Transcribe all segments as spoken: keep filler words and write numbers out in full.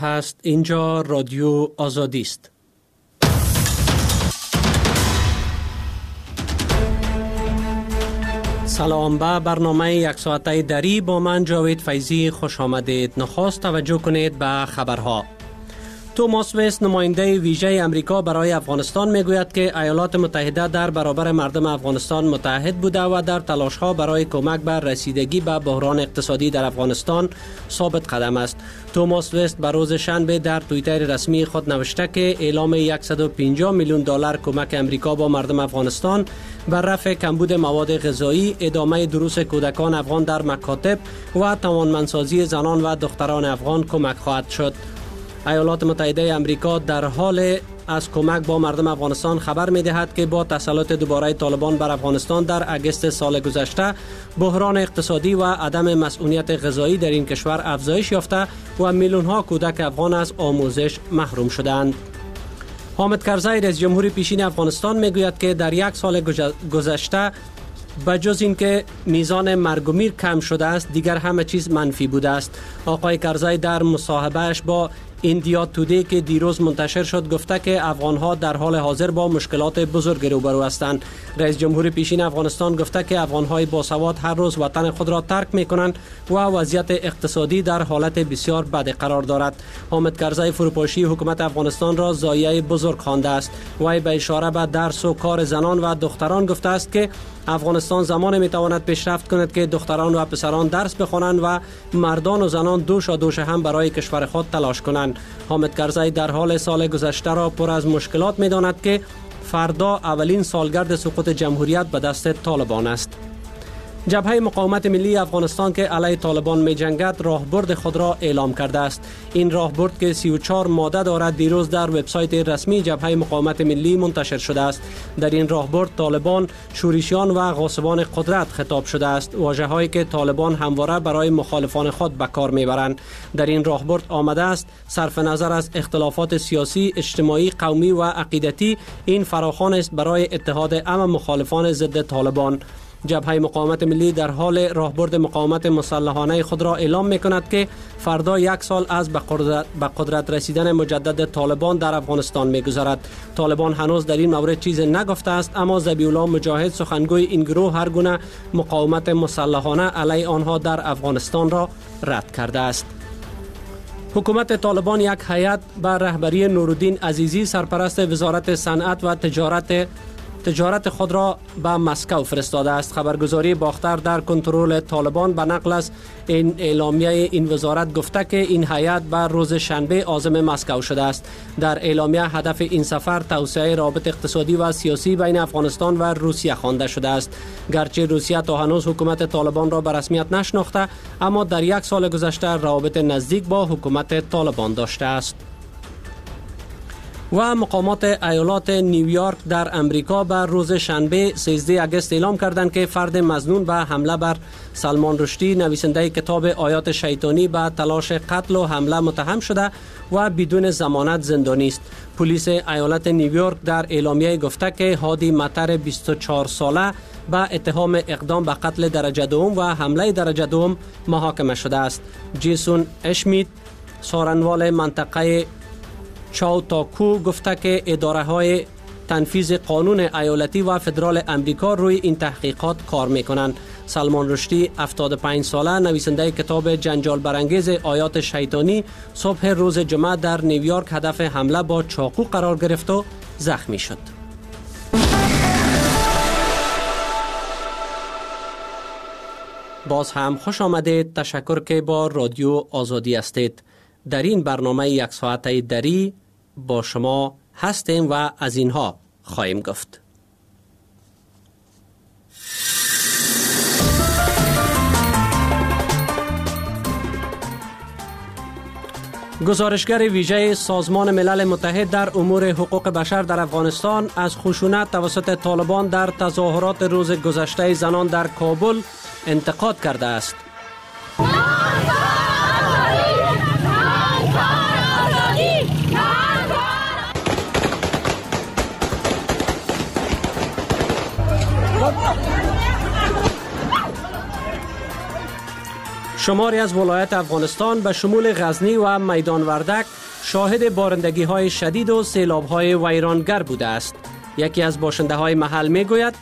هست. اینجا رادیو آزادی است. سلام به برنامه یک ساعته دری با من جاوید فیضی خوش آمدید. نخست توجه کنید به خبرها. توماس وست نماینده ویژه امریکا برای افغانستان میگوید که ایالات متحده در برابر مردم افغانستان متحد بوده و در تلاش‌ها برای کمک به رسیدگی به بحران اقتصادی در افغانستان ثابت قدم است. توماس وست به روز شنبه در توییتر رسمی خود نوشته که اعلام صد و پنجاه میلیون دلار کمک امریکا با مردم افغانستان بر رفع کمبود مواد غذایی، ادامه دروس کودکان افغان در مکاتب و توانمندسازی زنان و دختران افغان کمک خواهد شد. ایالات متحده امریکا در حال از کمک با مردم افغانستان خبر می دهد که با تسلط دوباره طالبان بر افغانستان در اگست سال گذشته بحران اقتصادی و عدم مسئولیت غذایی در این کشور افزایش یافته و میلیون ها کودک افغان از آموزش محروم شدند. حامد کرزی رئیس جمهور پیشین افغانستان می گوید که در یک سال گذشته بجز اینکه میزان مرگ و میر کم شده است، دیگر همه چیز منفی بوده است. آقای کرزی در مصاحبهش با ایندیا تودی که دیروز منتشر شد گفته که افغانها در حال حاضر با مشکلات بزرگ روبرو هستند. رئیس جمهور پیشین افغانستان گفته که افغانهای باسواد هر روز وطن خود را ترک میکنند و وضعیت اقتصادی در حالت بسیار بد قرار دارد. حامد کرزی فروپاشی حکومت افغانستان را ضایعه بزرگ خوانده است. وی به اشاره به درس و کار زنان و دختران گفته است که افغانستان زمان میتواند پیشرفت کند که دختران و پسران درس بخوانند و مردان و زنان دوش و دوش هم برای کشور خود تلاش کنند. حامد کرزی در حال سال گذشته را پر از مشکلات می‌داند که فردا اولین سالگرد سقوط جمهوریت به دست طالبان است. جبهه مقاومت ملی افغانستان که علیه طالبان می جنگد راهبرد خود را اعلام کرده است. این راهبرد که سی و چهار ماده دارد دیروز در وبسایت رسمی جبهه مقاومت ملی منتشر شده است. در این راهبرد طالبان، شورشیان و غاصبان قدرت خطاب شده است، واژه‌هایی که طالبان همواره برای مخالفان خود به کار میبرند. در این راهبرد آمده است صرف نظر از اختلافات سیاسی، اجتماعی، قومی و عقیدتی این فراخوان است برای اتحاد عام مخالفان ضد طالبان. جبهه مقاومت ملی در حال راهبرد مقاومت مسلحانه خود را اعلام می کند که فردا یک سال از به قدرت, به قدرت رسیدن مجدد طالبان در افغانستان می گذرد. طالبان هنوز در این مورد چیز نگفته است، اما ذبیح الله مجاهد سخنگوی این گروه هر گونه مقاومت مسلحانه علیه آنها در افغانستان را رد کرده است. حکومت طالبان یک هیئت به رهبری نورالدین عزیزی سرپرست وزارت صنعت و تجارت تجارت خود را به مسکو فرستاده است. خبرگزاری باختر در کنترل طالبان به نقل از این اعلامیه این وزارت گفته که این هیئت بر روز شنبه عازم مسکو شده است. در اعلامیه هدف این سفر توسعه روابط اقتصادی و سیاسی بین افغانستان و روسیه خوانده شده است. گرچه روسیه تا هنوز حکومت طالبان را به رسمیت نشناخته، اما در یک سال گذشته روابط نزدیک با حکومت طالبان داشته است. و مقامات ایالات نیویورک در امریکا بر روز شنبه سیزده آگوست اعلام کردند که فرد مظنون به حمله بر سلمان رشدی نویسنده کتاب آیات شیطانی به تلاش قتل و حمله متهم شده و بدون ضمانت زندانی است. پلیس ایالت نیویورک در اعلامیه گفته که هادی مطر بیست و چهار ساله به اتهام اقدام به قتل درجه دوم و حمله درجه دوم محاکمه شده است. جیسون اشمیت سارنوال منطقه چاوتاکو گفته که اداره های تنفیذ قانون ایالتی و فدرال امریکا روی این تحقیقات کار میکنند. سلمان رشدی هفتاد و پنج ساله نویسنده کتاب جنجال برانگیز آیات شیطانی صبح روز جمعه در نیویورک هدف حمله با چاقو قرار گرفت و زخمی شد. باز هم خوش آمدید. تشکر که با رادیو آزادی هستید. در این برنامه یک ساعته دری با شما هستیم و از اینها خواهیم گفت. گزارشگر ویژه سازمان ملل متحد در امور حقوق بشر در افغانستان از خشونت توسط طالبان در تظاهرات روز گذشته زنان در کابل انتقاد کرده است. شماری از ولایت افغانستان به شمول غزنی و میدان وردک شاهد بارندگی های شدید و سیلاب های ویرانگر بوده است. یکی از باشنده های محل می گوید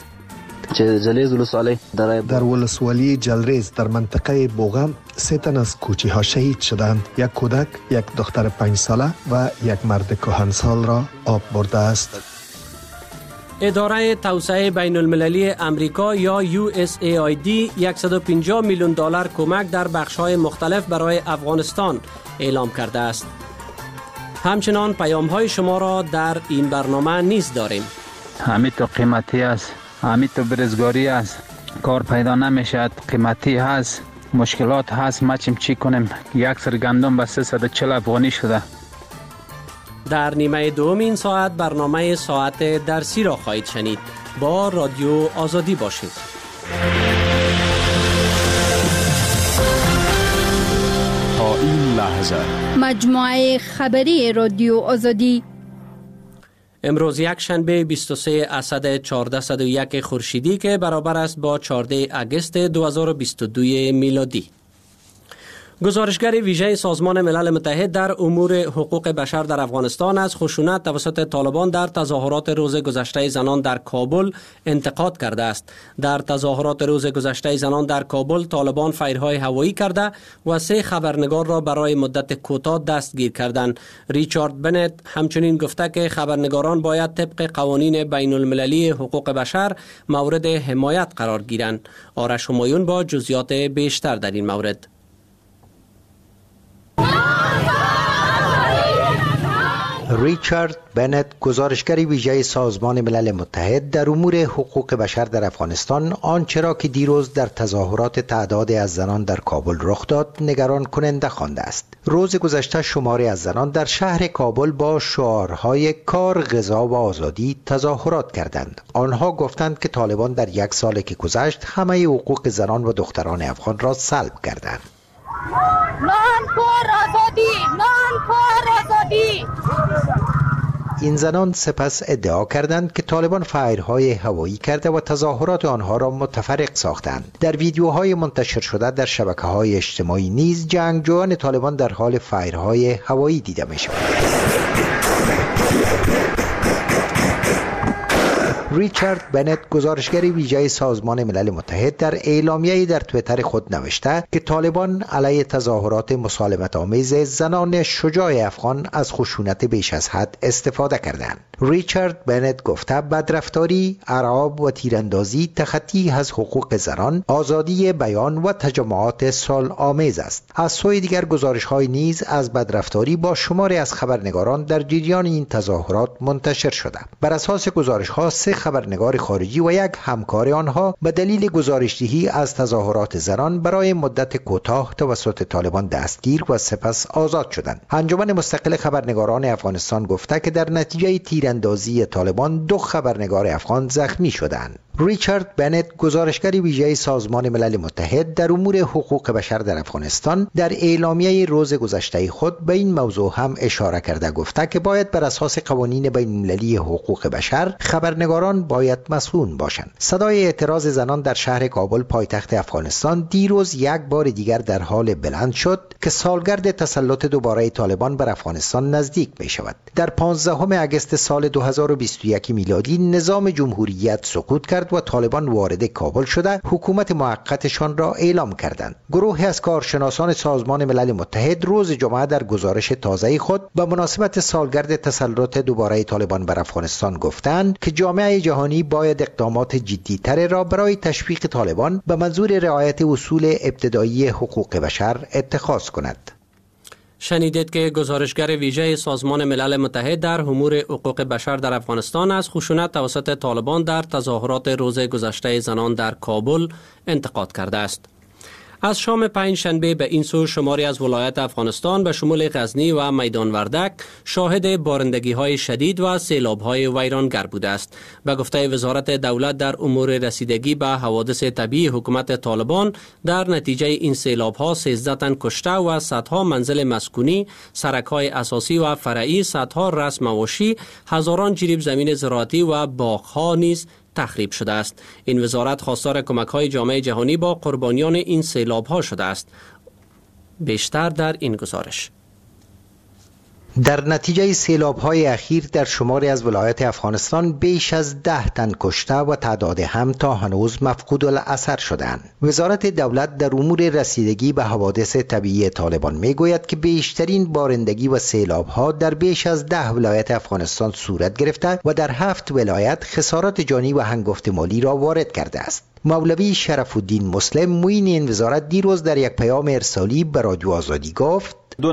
در ولسوالی جلریز در منطقه بوغم سه تن از کوچی ها شهید شدند. یک کودک، یک دختر پنج ساله و یک مرد کهنسال را آب برده است. اداره توسعه بین المللی امریکا یا یو اس ای آی دی صد و پنجاه میلیون دلار کمک در بخش‌های مختلف برای افغانستان اعلام کرده است. همچنان پیام‌های شما را در این برنامه نیز داریم. همین تو قیمتی است، همین تو برزگاری است، کار پیدا نمیشد، قیمتی هست، مشکلات هست، ما چی کنیم؟ یک سر گندم به سیصد و چهل افغانی شده. در نیمه دوم این ساعت برنامه ساعت درسی را خواهید شنید. با رادیو آزادی باشید. تا این لحظه مجموعه خبری رادیو آزادی. امروز یک شنبه بیست و سه اسد چهارصد و یک خورشیدی که برابر است با چهارده اگست دو هزار و بیست و دو میلادی. گزارشگر ویژه سازمان ملل متحد در امور حقوق بشر در افغانستان از خشونت توسط طالبان در تظاهرات روز گذشته زنان در کابل انتقاد کرده است. در تظاهرات روز گذشته زنان در کابل طالبان فایرهای هوایی کرده و سه خبرنگار را برای مدت کوتاه دستگیر کردند. ریچارد بنت همچنین گفته که خبرنگاران باید طبق قوانین بین المللی حقوق بشر مورد حمایت قرار گیرند. آرش همایون با جزئیات بیشتر در این مورد. ریچارد بنت، گزارشگر ویژه سازمان ملل متحد در امور حقوق بشر در افغانستان، آنچه را که دیروز در تظاهرات تعدادی از زنان در کابل رخ داد نگران کننده خوانده است. روز گذشته شماری از زنان در شهر کابل با شعارهای کار، غذا و آزادی تظاهرات کردند. آنها گفتند که طالبان در یک سال که گذشت همه حقوق زنان و دختران افغان را سلب کردند. نان کار آزادی، نان کار آزادی. این زنان سپس ادعا کردند که طالبان فایرهای هوایی کرده و تظاهرات آنها را متفرق ساختند. در ویدیوهای منتشر شده در شبکه‌های اجتماعی نیز جنگجویان طالبان در حال فایرهای هوایی دیده می‌شوند. ریچارد بنت، گزارشگر ویژه سازمان ملل متحد، در اعلامیه‌ای در توییتر خود نوشته که طالبان علیه تظاهرات مسالمت آمیز زنان شجاع افغان از خشونت بیش از حد استفاده کردند. ریچارد بنت گفته بدرفتاری، ارعاب و تیراندازی تخطی از حقوق زنان، آزادی بیان و تجمعات صلح آمیز است. از سوی دیگر گزارش‌های نیز از بدرفتاری با شماری از خبرنگاران در جریان این تظاهرات منتشر شده. بر اساس گزارش‌ها سه خبرنگار خارجی و یک همکار آنها به دلیل گزارش‌دهی از تظاهرات زنان برای مدت کوتاه توسط طالبان دستگیر و سپس آزاد شدند. انجمن مستقل خبرنگاران افغانستان گفته که در نتیجه تیراندازی طالبان دو خبرنگار افغان زخمی شدند. ریچارد بنت، گزارشگر ویژه سازمان ملل متحد در امور حقوق بشر در افغانستان، در اعلامیه روز گذشته خود به این موضوع هم اشاره کرده گفته که باید بر اساس قوانین بین المللی حقوق بشر خبرنگاران باید مسئول باشند. صدای اعتراض زنان در شهر کابل پایتخت افغانستان دیروز یک بار دیگر در حال بلند شد که سالگرد تسلط دوباره طالبان بر افغانستان نزدیک می شود. در پانزدهم اگست سال دو هزار و بیست و یک میلادی نظام جمهوریت سقوط کرد و طالبان وارد کابل شده حکومت موقتشان را اعلام کردند. گروهی از کارشناسان سازمان ملل متحد روز جمعه در گزارش تازه خود به مناسبت سالگرد تسلط دوباره طالبان بر افغانستان گفتند که جامعه جهانی باید اقدامات جدی‌تر را برای تشویق طالبان به منظور رعایت اصول ابتدایی حقوق بشر اتخاذ کند. شنیدید که گزارشگر ویژه سازمان ملل متحد در امور حقوق بشر در افغانستان از خشونت توسط طالبان در تظاهرات روز گذشته زنان در کابل انتقاد کرده است. از شام پنج شنبه به این سو شماری از ولایت افغانستان به شمول غزنی و میدان وردک شاهد بارندگی های شدید و سیلاب های ویرانگر بوده است. به گفته وزارت دولت در امور رسیدگی به حوادث طبیعی حکومت طالبان، در نتیجه این سیلاب ها سیزده تن کشته و صدها منزل مسکونی، سرک های اساسی و فرعی، صدها رسم مواشی، هزاران جریب زمین زراعتی و باغ ها نیز تخریب شده است. این وزارت خواستار کمک های جامعه جهانی با قربانیان این سیلاب ها شده است. بیشتر در این گزارش. در نتیجه سیلاب‌های اخیر در شماری از ولایات افغانستان بیش از ده تن کشته و تعداد هم تا هنوز مفقود الاثر شدند. وزارت دولت در امور رسیدگی به حوادث طبیعی طالبان میگوید که بیشترین بارندگی و سیلاب‌ها در بیش از ده ولایت افغانستان صورت گرفته و در هفت ولایت خسارات جانی و هنگفت مالی را وارد کرده است. مولوی شرف الدین مسلم معین این وزارت دیروز در یک پیام ارسالی به رادیو آزادی گفت: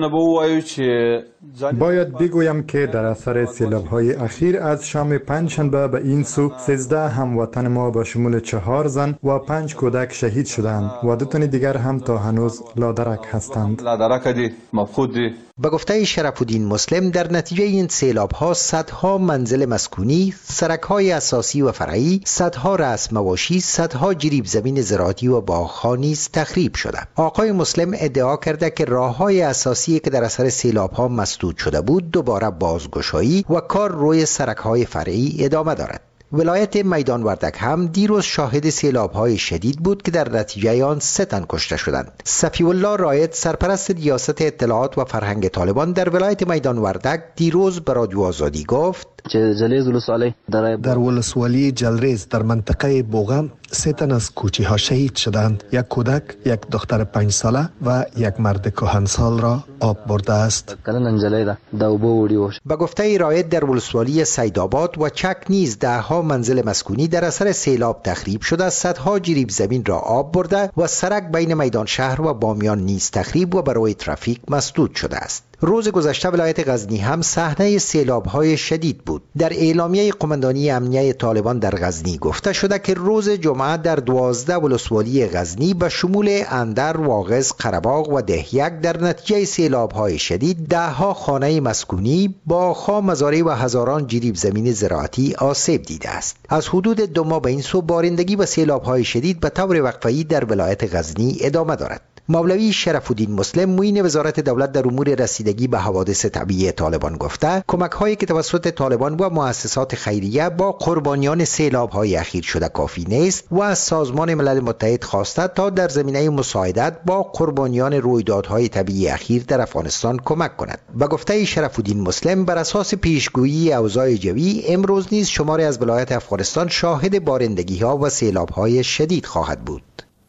باید بگویم که در اثر سیلاب‌های اخیر از شام پنجشنبه به این سو سیزده هموطن ما به شمول چهار زن و پنج کودک شهید شدند و دو تن دیگر هم تا هنوز لادرک هستند. به گفته شرف الدین مسلم در نتیجه این سیلاب‌ها صدها منزل مسکونی، سرک‌های اساسی و فرعی، صدها رأس مواشی، صدها جریب زمین زراعتی و باغ‌ها نیز تخریب شده. آقای مسلم ادعا کرده که راه‌های اساسی که در اثر سیلاب‌ها مسدود شده بود دوباره بازگشایی و کار روی سرک‌های فرعی ادامه دارد. ولایت میدان وردک هم دیروز شاهد سیلاب‌های شدید بود که در نتیجه آن سه تن کشته شدند. صفی الله راید سرپرست ریاست اطلاعات و فرهنگ طالبان در ولایت میدان وردک دیروز به رادیو آزادی گفت: در ولسوالی جلریز در منطقه بوغم سه تن از کوچه‌ها شهید شدند. یک کودک، یک دختر پنج ساله و یک مرد کهنسال را آب برده است. به گفته راید در ولسوالی سیدآباد و چک نیز ده ها منزل مسکونی در اثر سیلاب تخریب شده، صدها جریب زمین را آب برده و سرک بین میدان شهر و بامیان نیز تخریب و برای ترافیک مسدود شده است. روز گذشته ولایت غزنی هم صحنه سیلاب‌های شدید بود. در اعلامیه قماندانی امنیه طالبان در غزنی گفته شده که روز جمعه در دوازده ولسوالی غزنی به شمول اندر، واغظ، قره‌باغ و دهیک در نتیجه سیلاب‌های شدید ده ها خانه مسکونی، باغ‌ها، مزارع و هزاران جریب زمین زراعتی آسیب دیده است. از حدود دو ماه به این سو بارندگی و سیلاب‌های شدید به طور وقفه‌ای در ولایت غزنی ادامه دارد. مولوی شرف الدین مسلم معین وزارت دولت در امور رسیدگی به حوادث طبیعی طالبان گفته کمک هایی که توسط طالبان و مؤسسات خیریه با قربانیان سیلاب های اخیر شده کافی نیست و از سازمان ملل متحد خواسته تا در زمینه مساعدت با قربانیان رویدادهای طبیعی اخیر در افغانستان کمک کند. به گفته شرف الدین مسلم بر اساس پیشگویی اوضاع جوی امروز نیز شماری از ولایات افغانستان شاهد بارندگی ها و سیلاب های شدید خواهد بود.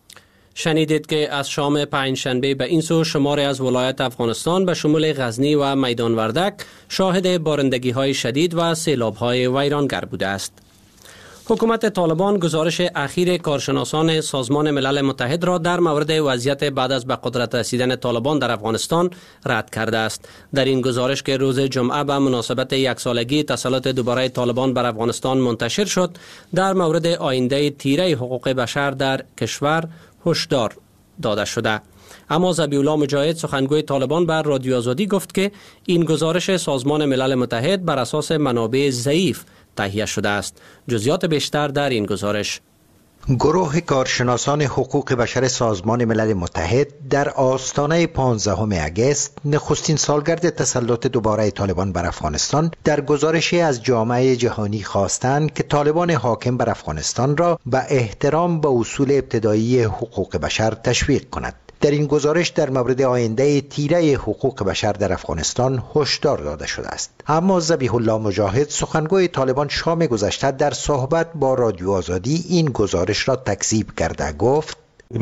شنیدید که از شام پنجشنبه به این سو شماری از ولایت افغانستان به شمول غزنی و میدان وردک شاهد بارندگی های شدید و سیلاب های ویرانگر بوده است. حکومت طالبان گزارش اخیر کارشناسان سازمان ملل متحد را در مورد وضعیت بعد از به قدرت رسیدن طالبان در افغانستان رد کرده است. در این گزارش که روز جمعه به مناسبت یک سالگی تسلط دوباره طالبان بر افغانستان منتشر شد، در مورد آینده تیره حقوق بشر در کشور هشدار داده شده. اما ذبیح الله مجاهد سخنگوی طالبان بر رادیو آزادی گفت که این گزارش سازمان ملل متحد بر اساس منابع ضعیف تهیه شده است. جزئیات بیشتر در این گزارش. گروه کارشناسان حقوق بشر سازمان ملل متحد در آستانه پانزدهم اگست نخستین سالگرد تسلط دوباره طالبان بر افغانستان در گزارشی از جامعه جهانی خواستند که طالبان حاکم بر افغانستان را به احترام به اصول ابتدایی حقوق بشر تشویق کند. در این گزارش در مورد آینده تیره حقوق بشر در افغانستان هشدار داده شده است. اما ذبیح الله مجاهد سخنگوی طالبان شام گذشته در صحبت با رادیو آزادی این گزارش را تکذیب کرده گفت: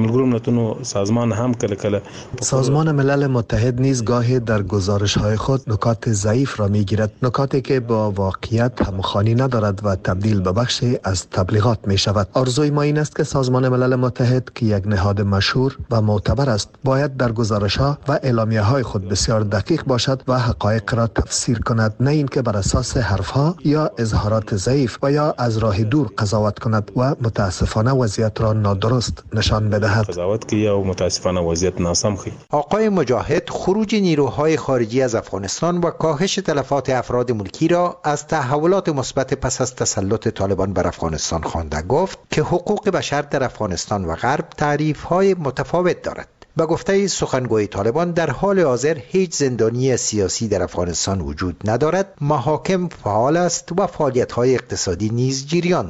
سازمان هم کله کله سازمان ملل متحد نیز گاهی در گزارش‌های خود نکات ضعیف را می‌گیرد، نکاتی که با واقعیت همخوانی ندارد و تبدیل به بخشی از تبلیغات می‌شود. آرزوی ما این است که سازمان ملل متحد که یک نهاد مشهور و معتبر است، باید در گزارش‌ها و اعلامیه‌های خود بسیار دقیق باشد و حقایق را تفسیر کند، نه اینکه بر اساس حرف‌ها یا اظهارات ضعیف و یا از راه دور قضاوت کند و متاسفانه وضعیت را نادرست نشان بدهد. قضاوت که یا متاسفانه وضعیت ناسم خی. آقای مجاهد خروج نیروهای خارجی از افغانستان و کاهش تلفات افراد ملکی را از تحولات مثبت پس از تسلط طالبان بر افغانستان خوانده گفت که حقوق بشر در افغانستان و غرب تعریف‌های متفاوت دارد. به گفته سخنگوی طالبان در حال حاضر هیچ زندانی سیاسی در افغانستان وجود ندارد، محاکم فعال است و فعالیت‌های اقتصادی نیز جریان دارد.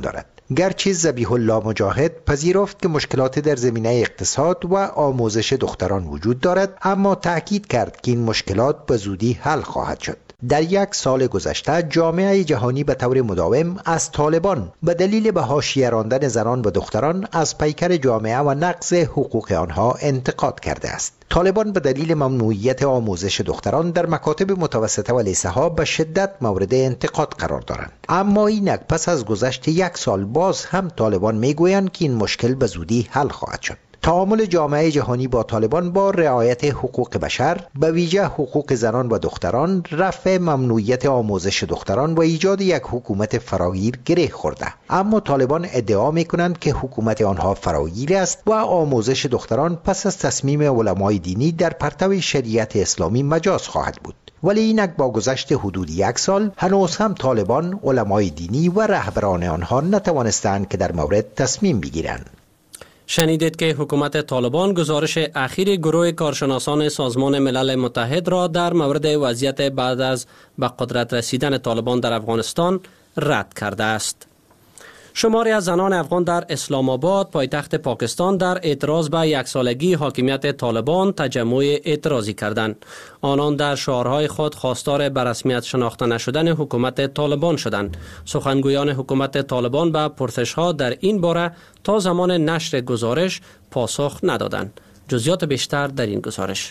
گرچه ذبیح الله مجاهد پذیرفت که مشکلات در زمینه اقتصاد و آموزش دختران وجود دارد، اما تأکید کرد که این مشکلات به زودی حل خواهد شد. در یک سال گذشته جامعه جهانی به طور مداوم از طالبان به دلیل به حاشیه راندن زنان و دختران از پیکر جامعه و نقض حقوق آنها انتقاد کرده است. طالبان به دلیل ممنوعیت آموزش دختران در مکاتب متوسطه و لیسه ها به شدت مورد انتقاد قرار دارند. اما اینک پس از گذشت یک سال باز هم طالبان میگویند که این مشکل به زودی حل خواهد شد. تعامل جامعه جهانی با طالبان با رعایت حقوق بشر، به ویژه حقوق زنان و دختران، رفع ممنوعیت آموزش دختران و ایجاد یک حکومت فراگیر گره خورده. اما طالبان ادعا میکنند که حکومت آنها فراگیر است و آموزش دختران پس از تصمیم علمای دینی در پرتو شریعت اسلامی مجاز خواهد بود. ولی اینک با گذشت حدود یک سال هنوز هم طالبان، علمای دینی و رهبران آنها نتوانستند که در مورد تصمیم بگیرند. شنیدید که حکومت طالبان گزارش اخیر گروه کارشناسان سازمان ملل متحد را در مورد وضعیت بعد از به قدرت رسیدن طالبان در افغانستان رد کرده است. شماری از زنان افغان در اسلام آباد پایتخت پاکستان در اعتراض به یک سالگی حاکمیت طالبان تجمع اعتراضی کردند. آنان در شعارهای خود خواستار به رسمیت شناخته نشدن حکومت طالبان شدند. سخنگویان حکومت طالبان به پرسش‌ها در این باره تا زمان نشر گزارش پاسخ ندادند. جزئیات بیشتر در این گزارش.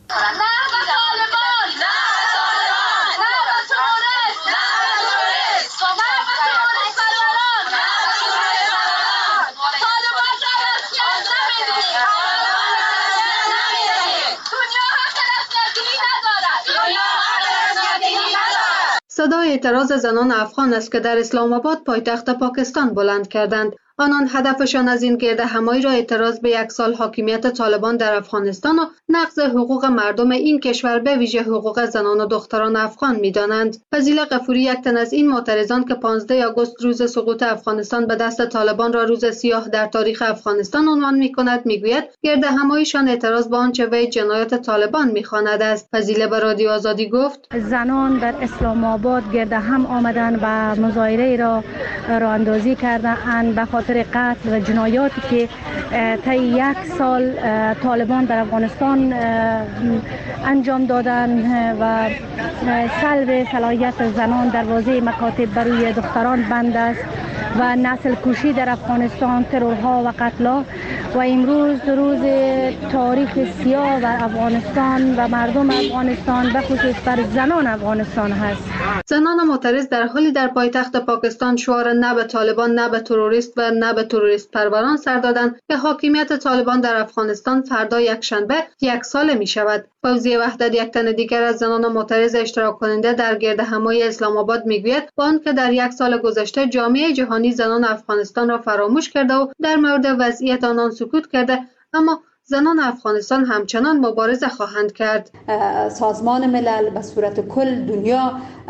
صدای اعتراض زنان افغان است که در اسلام آباد پایتخت پاکستان بلند کردند. آنان هدفشان از این گرد همایی را اعتراض به یک سال حاکمیت طالبان در افغانستان و نقض حقوق مردم این کشور به ویژه حقوق زنان و دختران افغان می‌دانند. فضیل غفوری یک تن از این معترضان که پانزده آگوست روز سقوط افغانستان به دست طالبان را روز سیاه در تاریخ افغانستان عنوان می‌کند، می‌گوید گرد هماییشان اعتراض به آنچه وی جنایت طالبان می‌خواند است. فضیل به رادیو آزادی گفت: زنان در اسلام آباد گرد هم آمدند و مظاهره را راه اندازی کردند به خاطر قتل و جنایاتی که طی یک سال طالبان در افغانستان انجام دادند و سلب صلاحیت زنان دروازه مکاتب بروی دختران بند است و نسل کشی در افغانستان، ترورها و قتل‌ها و امروز روز تاریخ سیاه بر افغانستان و مردم افغانستان به خصوص بر زنان افغانستان هست. زنان معترض در حالی در پایتخت پاکستان شعار نه به طالبان، نه به تروریست و نه به تروریست پروران سر دادند که حاکمیت طالبان در افغانستان فردا یکشنبه یک ساله می شود. فوزیه وحدت یک تن دیگر از زنان معترض اشتراک کننده در گرد همایی اسلام آباد میگوید با آنکه در یک سال گذشته جامعه جهانی زنان افغانستان را فراموش کرده و در مورد وضعیت آنان سکوت کرده، اما زنان افغانستان همچنان مبارزه خواهند کرد. سازمان ملل به صورت کل دنیا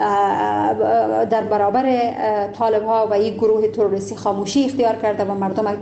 در برابر طالب‌ها و این گروه تروریستی خاموشی اختیار کرده و مردم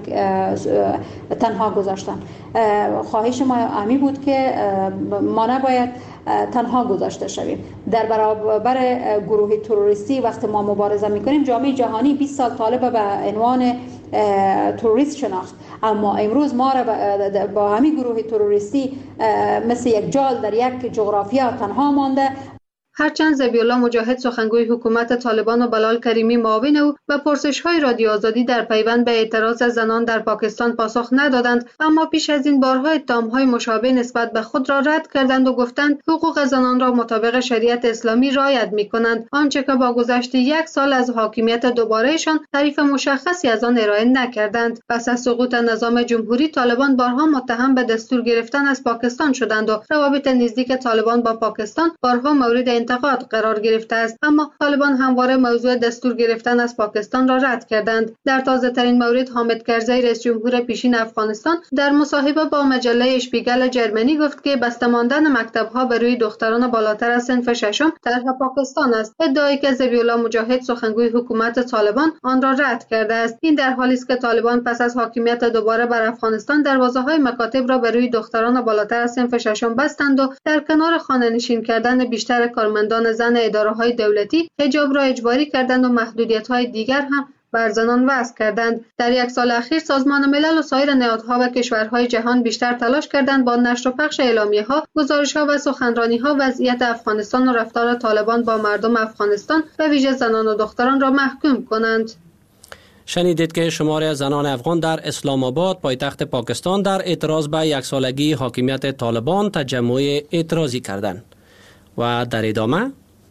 تنها گذاشتن. خواهش ما همی بود که ما نباید تنها گذاشته شویم. در برابر گروه تروریستی وقتی ما مبارزه میکنیم، جامعه جهانی بیست سال طالب به عنوان تروریست شناخت، اما امروز ما را با همین گروه تروریستی مثل یک جال در یک جغرافیا تنها مانده. هرچند ذبیح الله مجاهد سخنگوی حکومت طالبان و بلال کریمی معاون او به پرسش‌های رادیو آزادی در پیوند به اعتراض زنان در پاکستان پاسخ ندادند، اما پیش از این بارها اتهام‌های مشابه نسبت به خود را رد کردند و گفتند حقوق زنان را مطابق شریعت اسلامی رعایت می‌کنند، آنچه که با گذشت یک سال از حاکمیت دوبارهشان تعریف مشخصی از آن ارائه نکردند. پس از سقوط نظام جمهوری طالبان بارها متهم به دستور گرفتن از پاکستان شدند و روابط نزدیک طالبان با پاکستان بارها مورد انتقاد قرار گرفته است، اما طالبان همواره موضوع دستور گرفتن از پاکستان را رد کردند. در تازه ترین مورد حامد کرزی رئیس جمهور پیشین افغانستان در مصاحبه با مجله اشپیگل جرمنی گفت که بسته ماندن مکتب‌ها بر روی دختران بالاتر از صنف ششم طرح پاکستان است، ادعایی که ذبیح الله مجاهد سخنگوی حکومت طالبان آن را رد کرده است. این در حالی است که طالبان پس از حاکمیت دوباره بر افغانستان دروازه‌های مکاتب را بر روی دختران بالاتر از صنف ششم بستند و در کنار خانه‌نشین کردن بیشتر کارمندان زن اداره‌های دولتی حجاب را اجباری کردند و محدودیت‌های دیگر هم بر زنان وضع کردند. در یک سال اخیر سازمان ملل و سایر نهادها و کشورهای جهان بیشتر تلاش کردند با نشر و پخش اعلامیه‌ها، گزارش‌ها و سخنرانی‌ها وضعیت افغانستان و رفتار طالبان با مردم افغانستان و ویژه زنان و دختران را محکوم کنند. شنیدید که شماری از زنان افغان در اسلام آباد پایتخت پاکستان در اعتراض به یک سالگی حاکمیت طالبان تجمع اعتراضی کردند. و در ادامه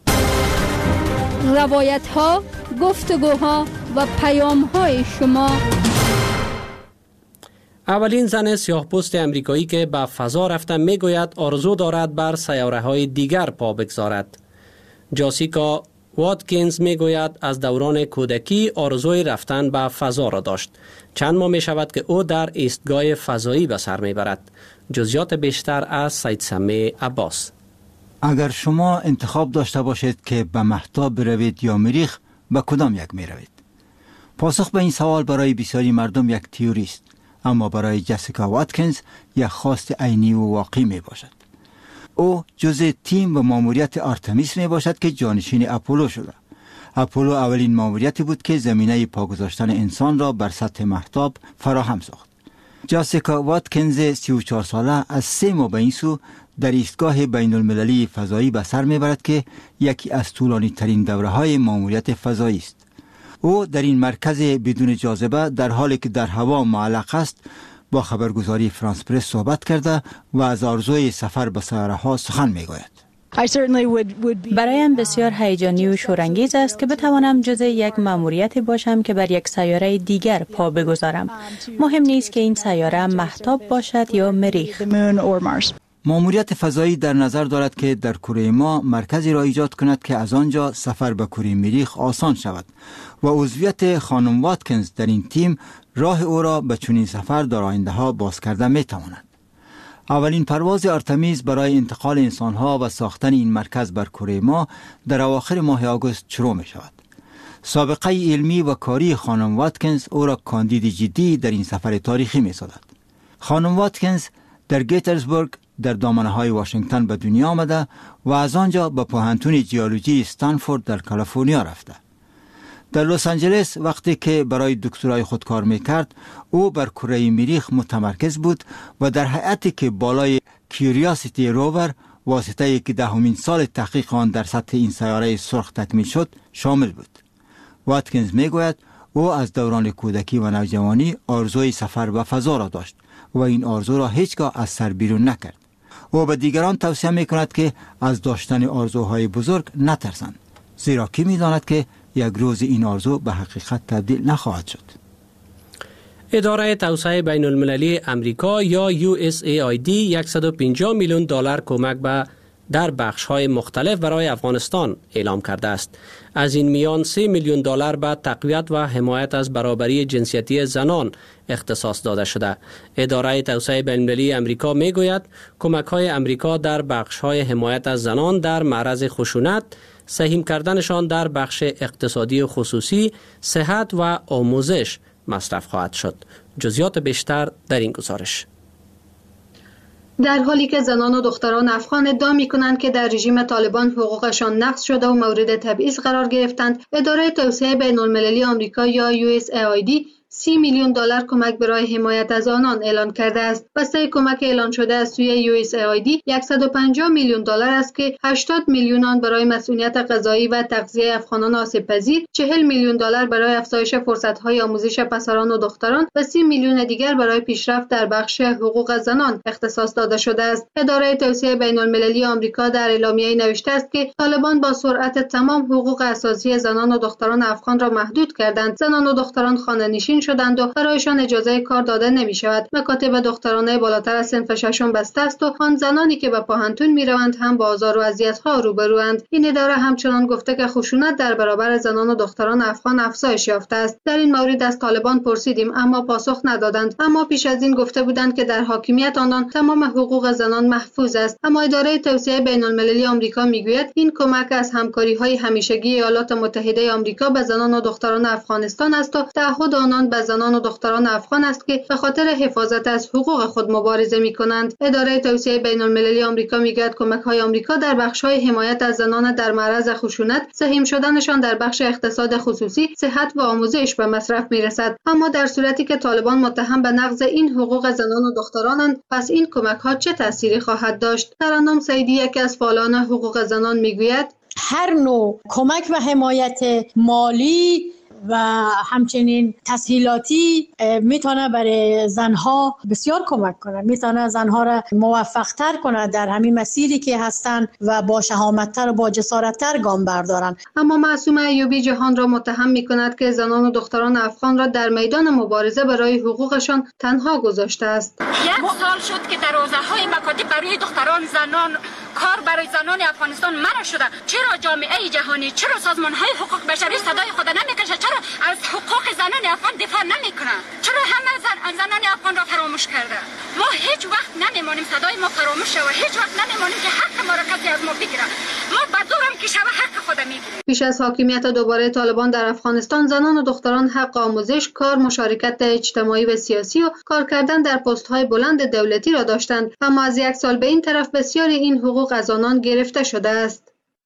روایت ها، گفتگوها و پیام های شما. اولین زن سیاه‌پوست امریکایی که به فضا رفته میگوید آرزو دارد بر سیاره های دیگر پا بگذارد. جاسیکا واتکینز میگوید از دوران کودکی آرزوی رفتن به فضا را داشت. چند ماه می شود که او در ایستگاه فضایی به سر میبرد. جزئیات بیشتر از سید سمیع عباس. اگر شما انتخاب داشته باشید که به مهتاب بروید یا مریخ، به کدام یک می روید؟ پاسخ به این سوال برای بسیاری مردم یک تئوری است، اما برای جسیکا واتکینز یک خواست عینی و واقعی می باشد. او جزء تیم و ماموریت آرتمیس می باشد که جانشین اپولو شده. اپولو اولین ماموریتی بود که زمینه پا گذاشتن انسان را بر سطح مهتاب فراهم ساخت. جاسیکا واتکینز سی و چهار ساله از سه ماه به این سو در ایستگاه بین المللی فضایی به سر میبرد که یکی از طولانی ترین دوره های ماموریت فضایی است. او در این مرکز بدون جاذبه در حالی که در هوا معلق است با خبرگزاری فرانس پرس صحبت کرده و از آرزوی سفر به سیاره ها سخن میگوید. برایم بسیار هیجانی و شورانگیز است که بتوانم جزء یک مأموریت باشم که بر یک سیاره دیگر پا بگذارم. مهم نیست که این سیاره مهتاب باشد یا مریخ. ماموریت فضایی در نظر دارد که در کره ما مرکزی را ایجاد کند که از آنجا سفر به کره مریخ آسان شود و عضویت خانم واتکینز در این تیم راه او را به چنین سفر در آینده ها باز کرده می تواند. اولین پرواز آرتمیز برای انتقال انسانها و ساختن این مرکز بر کره ما در اواخر ماه آگوست شروع می شود. سابقه علمی و کاری خانم واتکینز او را کاندید جدی در این سفر تاریخی می سازد. خانم واتکینز در گیترزبورگ در دامنه‌های واشنگتن به دنیا آمده و از آنجا به پوهنتون جیولوژی استنفورد در کالیفرنیا رفته. در لس آنجلس وقتی که برای دکترای خود کار میکرد، او بر کره مریخ متمرکز بود و در هیئتی که بالای کیوریاسیتی روور واسطه که دهمین سال تحقیق آن در سطح این سیاره سرخ تکمیل شد شامل بود. واتکینز میگوید او از دوران کودکی و نوجوانی آرزوی سفر به فضا را داشت و این آرزو را هیچگاه از سر بیرون نکرد. او به دیگران توصیه میکند که از داشتن آرزوهای بزرگ نترسند، زیرا کی میداند که یک روز این آرزو به حقیقت تبدیل نخواهد شد. اداره توسعه بین المللی امریکا یا یو اس ای آی دی صد و پنجاه میلیون دلار کمک به در بخش‌های مختلف برای افغانستان اعلام کرده است. از این میان سه میلیون دلار به تقویت و حمایت از برابری جنسیتی زنان اختصاص داده شده. اداره توسعه بین المللی امریکا میگوید کمک‌های امریکا در بخش‌های حمایت از زنان در معرض خشونت، سهیم کردنشان در بخش اقتصادی و خصوصی، صحت و آموزش مصرف خواهد شد. جزئیات بیشتر در این گزارش. در حالی که زنان و دختران افغان ادعا می‌کنند که در رژیم طالبان حقوقشان نقض شده و مورد تبعیض قرار گرفتند، اداره توسعه بین المللی آمریکا یا یو اس ای آی دی سی میلیون دلار کمک برای حمایت از آنان اعلان کرده است. بسته کمک اعلان شده از سوی یو اس ای آی دی صد و پنجاه میلیون دلار است که هشتاد میلیون آن برای مسئولیت غذایی و تغذیه افغانان آسیب‌پذیر، چهل میلیون دلار برای افزایش فرصت‌های آموزش پسران و دختران و سی میلیون دیگر برای پیشرفت در بخش حقوق زنان اختصاص داده شده است. اداره توسعه بین المللی آمریکا در اعلامیه‌ای نوشته است که طالبان با سرعت تمام حقوق اساسی زنان و دختران افغان را محدود کردند. زنان و دختران خانه‌نشین شدند و برایشان اجازه کار داده نمی شود. مکاتب دخترانه بالاتر از صنف ششم بسته است و آن زنانی که به پاهنتون می روند هم با آزار و اذیت‌ها روبروند. این اداره همچنان گفته که خشونت در برابر زنان و دختران افغان افزایش یافته است. در این مورد از طالبان پرسیدیم اما پاسخ ندادند، اما پیش از این گفته بودند که در حاکمیت آنان تمام حقوق زنان محفوظ است. اما اداره توسعه بین المللی آمریکا میگوید این کمک از همکاری‌های همیشگی ایالات متحده آمریکا به زنان و دختران افغانستان است و تعهد آنان به زنان و دختران افغان است که به خاطر حفاظت از حقوق خود مبارزه می‌کنند. اداره توسعه بین‌المللی آمریکا می‌گوید کمک‌های آمریکا در بخش‌های حمایت از زنان در معرض خشونت، سهیم شدنشان در بخش اقتصاد خصوصی، صحت و آموزش به مصرف می‌رسد. اما در صورتی که طالبان متهم به نقض این حقوق زنان و دخترانند، پس این کمک‌ها چه تأثیری خواهد داشت؟ ترنم سعیدی یکی از فعالان حقوق زنان می‌گوید هر نوع کمک و حمایت مالی و همچنین تسهیلاتی میتونه برای زنها بسیار کمک کنه، میتونه زنها را موفق‌تر کنه در همین مسیری که هستند و با شهامت‌تر و با جسارت‌تر گام بردارن. اما معصومه ایوبی جهان را متهم می‌کند که زنان و دختران افغان را در میدان مبارزه برای حقوقشان تنها گذاشته است. یک سال شد که در حوزه‌های مکاتب برای دختران، زنان، کار برای زنان افغانستان منع شده. چرا جامعه جهانی، چرا سازمان‌های حقوق بشری صدای خود نمی‌کشند؟ چرا از حقوق زنان افغان دفاع نمی‌کنند؟ چرا همه زن... زنان افغان را فراموش کرده؟ ما هیچ وقت نمی‌مانیم صدای ما فراموش شود، هیچ وقت نمی‌مانیم که حق ما را کسی از ما بگیره. ما بدورم که شب حق خود می‌گیریم. پیش از حاکمیت دوباره طالبان در افغانستان، زنان و دختران حق آموزش، کار، مشارکت اجتماعی و سیاسی و کار کردن در پست‌های بلند دولتی را داشتند، اما از یک سال به این طرف بسیاری این حقوق از آنان گرفته شده است.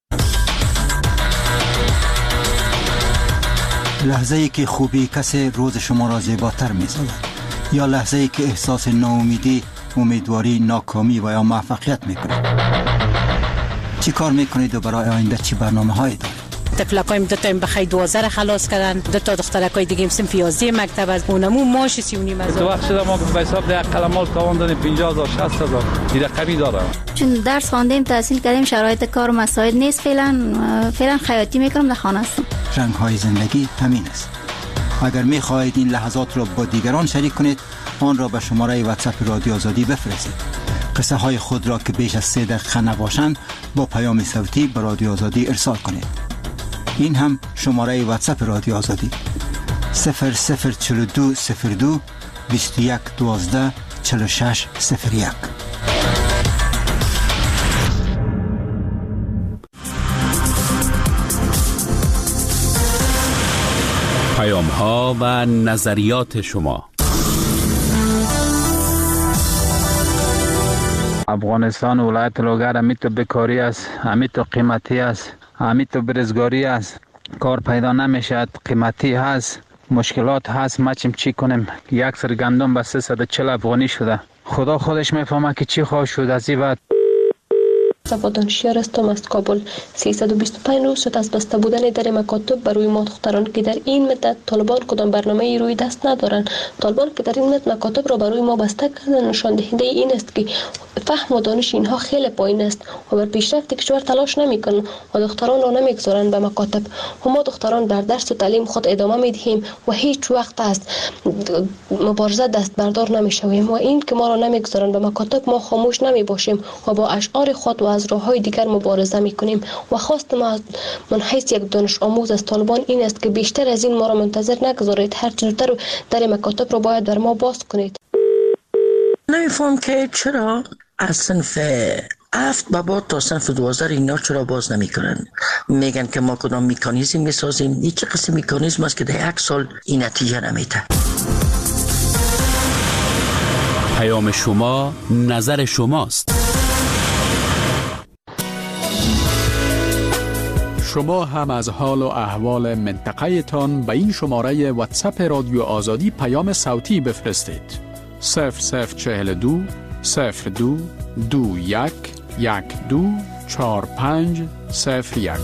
لحظه ای که خوبی کسی روز شما را زیباتر می سازد، یا لحظه ای که احساس ناامیدی، امیدواری، ناکامی و یا موفقیت می کنید. چی کار می کنید و برای آینده چی برنامه هایی دارید؟ تفلکایم دو تا بخی دوازده را خلاص کردن، دو تا دخترکای دیگه هم صنف یازده مکتب از اونمو ماش سی و نیم هزار. تو وقت شده ما به حساب ده قلمال تواندن پنجاه هزار شصت هزار این رقمی دارم. چون درس خواندیم، تحصیل کردیم، شرایط کار و مساعد نیست، فعلا فعلا خیاطی میکنم، در خانه هستم. رنگ های زندگی همین است. اگر می خواهید این لحظات را با دیگران شریک کنید، آن را به شماره واتساپ رادیو آزادی بفرستید. قصه های خود را که بیش از سه دقیقه نباشند با پیام صوتی به رادیو آزادی ارسال کنید. این هم شماره واتساپ رادیو آزادی صفر صفر چهل و دو صفر دو بیست و یک دوازده چهل و شش صفر یک. پیام ها و نظریات شما. افغانستان ولایت لوگر همی تو بکاری است، همی تو قیمتی است، همی تو برزگاری است، کار پیدا نمیشد، قیمتی هست، مشکلات هست، ما چیم چی کنیم؟ یک سر گندم به سیصد و چهل افغانی شده. خدا خودش میفهمه که چی خواهد شد از این بعد. صفا دانشیار هستم از کابل. سیصد و بیست و پنج روز شد از بسته بودن در مکاتب برای ما دختران که در این مدت طالبان کدام برنامه روی دست ندارند. طالبان که در این مدت مکاتب را برای ما بسته کردن، نشان دهنده این است که فهم و دانش اینها خیلی پایین است و بر پیشرفت کشور تلاش نمیکنند و دختران را نمیگذارند به مکاتب. و ما دختران در درس و تعلیم خود ادامه میدهیم و هیچ وقت است مبارزه دست بردار نمیشویم و این که ما را نمیگذارند به مکاتب، ما خاموش نمیباشیم و با اشعار خود و از راه‌های دیگر مبارزه می‌کنیم. و خواست ما من حیث یک دانش آموز از طالبان این است که بیشتر از این ما را منتظر نگذارید، هر زودتر در مکاتب را باید بر ما باز کنید. نمی‌فهم که چرا از صنف هفت به بعد تا صنف دوازده اینا چرا باز نمی‌کنن؟ میگن که ما کدام مکانیزم می‌سازیم. این چه قسم مکانیزم است که در یک سال این نتیجه نمیده؟ پیام شما نظر شماست. شما هم از حال و احوال منطقه تان به این شماره واتساپ رادیو آزادی پیام صوتی بفرستید. صفر صفر چهل و دو صفر دو دو یک یک دو چهار پنج صفر یک.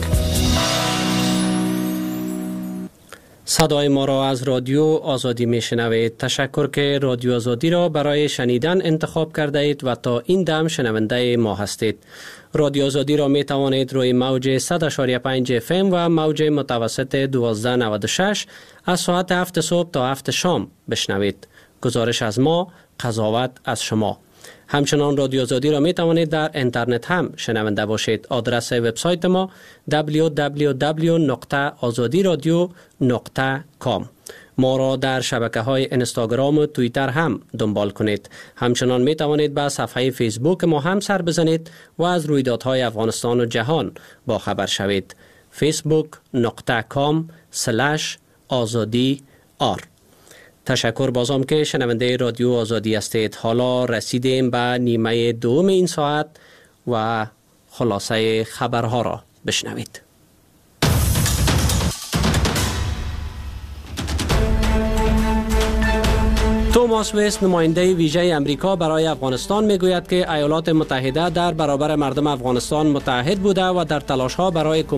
صدای ما را از رادیو آزادی می شنوید. تشکر که رادیو آزادی را برای شنیدن انتخاب کرده اید و تا این دم شنونده ما هستید. رادیو آزادی را می توانید روی موج صد و پنج اف ام و موج متوسط دوازده نود و شش از ساعت هفت صبح تا هفت شام بشنوید. گزارش از ما، قضاوت از شما. همچنان رادیو آزادی را می توانید در اینترنت هم شنونده باشید. آدرس وبسایت ما دبلیو دبلیو دبلیو نقطه آزادی رادیو نقطه کام. ما را در شبکه های اینستاگرام و توییتر هم دنبال کنید. همچنان می توانید به صفحه فیسبوک ما هم سر بزنید و از رویدادهای افغانستان و جهان با خبر شوید. فیسبوک نقطه کام سلش آزادی آر. تشکر بازم که شنونده رادیو آزادی هستید. حالا رسیدیم به نیمه دوم این ساعت و خلاصه خبرها را بشنوید. توماس وست نماینده ویژه امریکا برای افغانستان میگوید که ایالات متحده در برابر مردم افغانستان متحد بوده و در تلاش‌ها برای